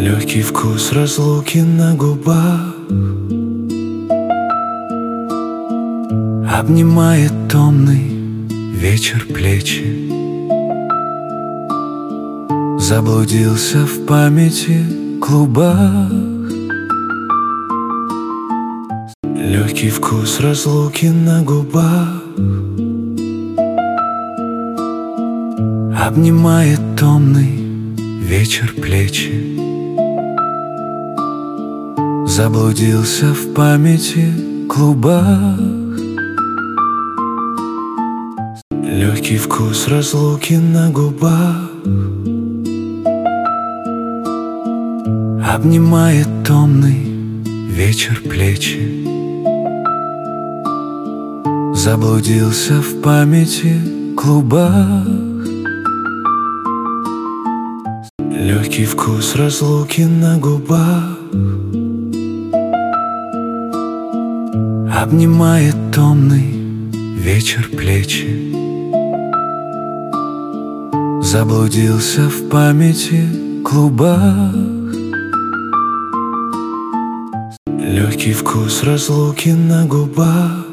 Легкий вкус разлуки на губах обнимает томный вечер плечи. Заблудился в памяти клубах. Легкий вкус разлуки на губах обнимает томный вечер плечи. Заблудился в памяти клубах. Легкий вкус разлуки на губах обнимает томный вечер плечи. Заблудился в памяти клубах. Легкий вкус разлуки на губах обнимает томный вечер плечи. Заблудился в памяти клубах. Легкий вкус разлуки на губах